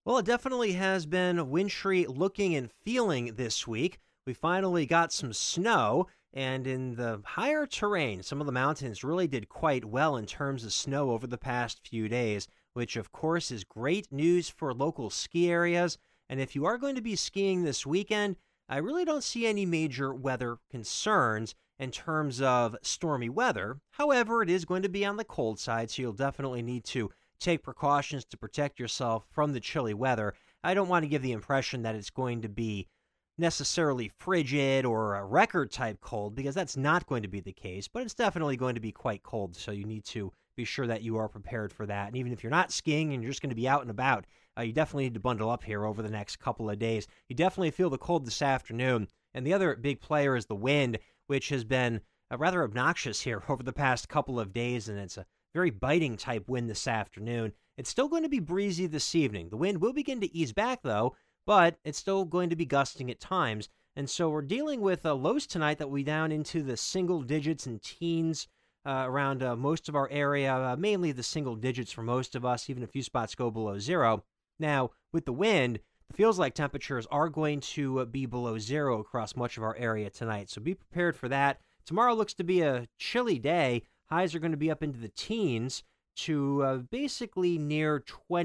Well, it definitely has been wintry looking and feeling this week. We finally got some snow, and in the higher terrain, some of the mountains really did quite well in terms of snow over the past few days, which of course is great news for local ski areas. And if you are going to be skiing this weekend, I really don't see any major weather concerns in terms of stormy weather. However, it is going to be on the cold side, so you'll definitely need to take precautions to protect yourself from the chilly weather. I don't want to give the impression that it's going to be necessarily frigid or a record type cold because that's not going to be the case, but it's definitely going to be quite cold. So you need to be sure that you are prepared for that. And even if you're not skiing and you're just going to be out and about, you definitely need to bundle up here over the next couple of days. You definitely feel the cold this afternoon. And the other big player is the wind, which has been rather obnoxious here over the past couple of days, and it's a very biting type wind this afternoon. It's still going to be breezy this evening. The wind will begin to ease back, though, but it's still going to be gusting at times. And so we're dealing with lows tonight that will be down into the single digits and teens around most of our area, mainly the single digits for most of us, even a few spots go below zero. Now, with the wind, it feels like temperatures are going to be below zero across much of our area tonight. So be prepared for that. Tomorrow looks to be a chilly day. Highs are going to be up into the teens to basically near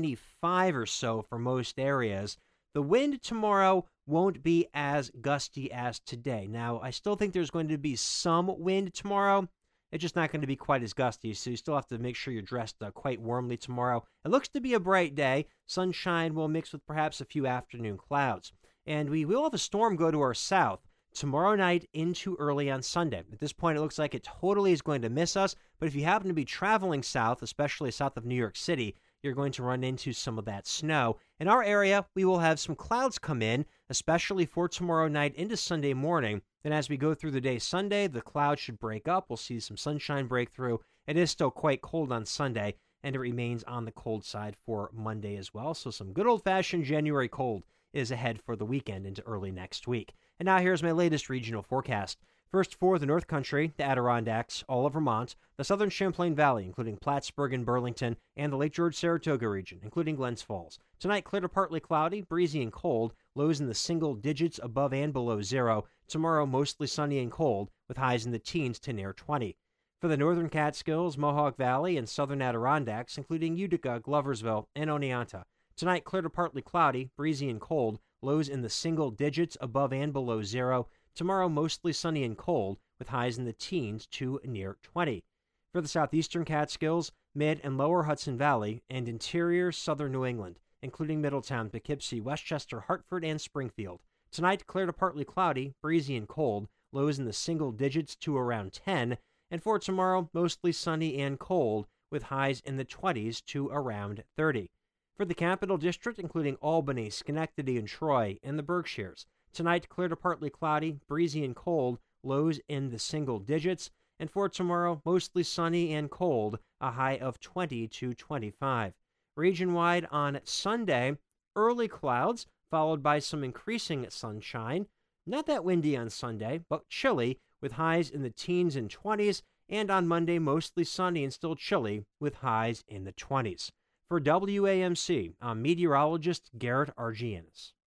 25 or so for most areas. The wind tomorrow won't be as gusty as today. Now, I still think there's going to be some wind tomorrow. It's just not going to be quite as gusty, so you still have to make sure you're dressed quite warmly tomorrow. It looks to be a bright day. Sunshine will mix with perhaps a few afternoon clouds. And we will have a storm go to our south tomorrow night into early on Sunday. At this point, it looks like it totally is going to miss us, but if you happen to be traveling south, especially south of New York City, you're going to run into some of that snow. In our area, we will have some clouds come in, especially for tomorrow night into Sunday morning. Then as we go through the day Sunday, the clouds should break up. We'll see some sunshine break through. It is still quite cold on Sunday, and it remains on the cold side for Monday as well. So some good old-fashioned January cold is ahead for the weekend into early next week. And now here's my latest regional forecast. First for the North Country, the Adirondacks, all of Vermont, the southern Champlain Valley, including Plattsburgh and Burlington, and the Lake George-Saratoga region, including Glens Falls. Tonight, clear to partly cloudy, breezy and cold, lows in the single digits above and below zero. Tomorrow, mostly sunny and cold, with highs in the teens to near 20. For the northern Catskills, Mohawk Valley, and southern Adirondacks, including Utica, Gloversville, and Oneonta. Tonight, clear to partly cloudy, breezy and cold, lows in the single digits above and below zero. Tomorrow, mostly sunny and cold, with highs in the teens to near 20. For the southeastern Catskills, mid and lower Hudson Valley, and interior southern New England, including Middletown, Poughkeepsie, Westchester, Hartford, and Springfield. Tonight, clear to partly cloudy, breezy and cold, lows in the single digits to around 10. And for tomorrow, mostly sunny and cold, with highs in the 20s to around 30. For the Capital District, including Albany, Schenectady, and Troy, and the Berkshires. Tonight, clear to partly cloudy, breezy and cold, lows in the single digits. And for tomorrow, mostly sunny and cold, a high of 20 to 25. Region-wide on Sunday, early clouds, followed by some increasing sunshine. Not that windy on Sunday, but chilly, with highs in the teens and 20s. And on Monday, mostly sunny and still chilly, with highs in the 20s. For WAMC, I'm meteorologist Garrett Argianis.